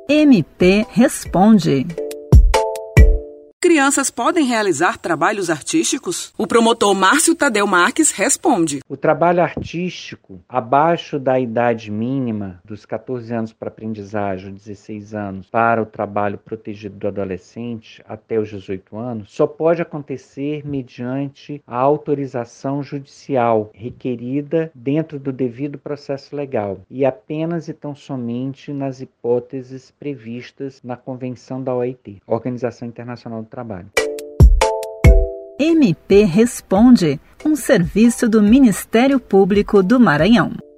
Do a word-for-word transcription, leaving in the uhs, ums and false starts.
M P Responde. Crianças podem realizar trabalhos artísticos? O promotor Márcio Tadeu Marques responde. O trabalho artístico, abaixo da idade mínima, dos catorze anos para aprendizagem, dezesseis anos, para o trabalho protegido do adolescente, até os dezoito anos, só pode acontecer mediante a autorização judicial requerida dentro do devido processo legal e apenas e tão somente nas hipóteses previstas na Convenção da O I T, Organização Internacional do Trabalho. M P Responde, um serviço do Ministério Público do Maranhão.